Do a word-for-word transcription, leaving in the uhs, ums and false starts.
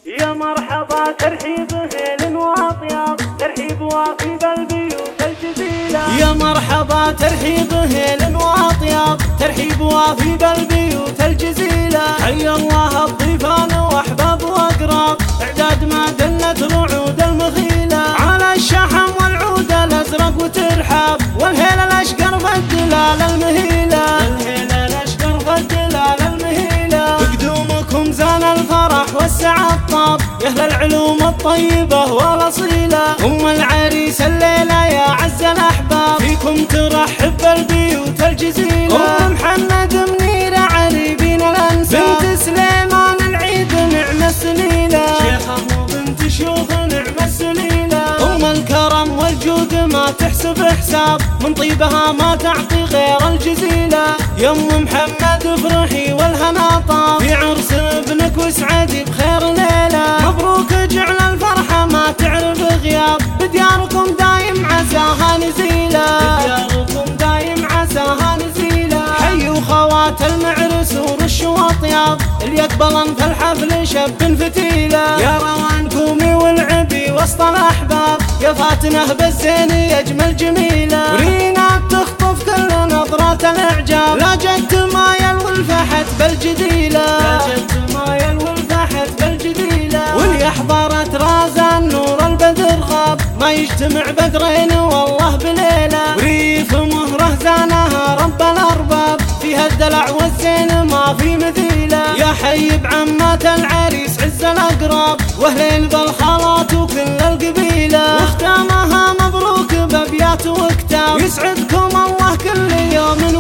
يا مرحبا ترحيب هيل واطيب، ترحيب وافي بالبيوت الجزيلة. يا مرحبا ترحيب هيل واطيب، ترحيب وافي بالبيوت الجزيلة. حيا الله الضيفان واحباب واقراب، اعداد ما دلت رعود المخيلة. على الشحم والعود الازرق وترحاب، والهيل الاشقر بالدلال المهيلة. الهيل الاشقر بالدلال المهيلة. بقدومكم زان الفرح والسعة طاب، يا اهل العلوم الطيبة والاصيلة. ام العريس الليلة يا عز الاحباب، فيكم ترحب بالبيوت الجزيلة. ام محمد منيرة عريبين الانساب، بنت سليمان العيد نعم السليلة. شيخه بنت شيوخ نعم السليلة. ام الكرم والجود ما تحسب حساب، من طيبها ما تعطي غير الجزيلة. يا ام محمد افرحي والهنا طاب، في عرس ابنك واسعدي بخير ليلة. مبروك جعل الفرحة ما تعرف غياب، بدياركم دايم عساها نزيلة. بدياركم دايم عساها نزيلة. حيوا خوات المعرس ورشوا اطياب، اللي يقبلن في الحفل شب فتيلة. يا روان قومي والعبي وسط الاحباب، يا فاتنه بالزين يجمل جميلة. ورينا تخطف كل نظرات الاعجاب، لا جد مايل والفحت بالجديلة. لا جد مايل والفحت بالجديلة. واللي حضرت رازان نور البدر غاب، ما يجتمع بدرين والله بليلة. وريف مهره زانها رب الارباب، فيها الدلع والزين ما في مثيله. يا حي بعمات العريس عز الاقراب، واهلين بالخالات وكل القبيله. واختامها مبروك بابيات وكتاب، يسعدكم الله كل يوم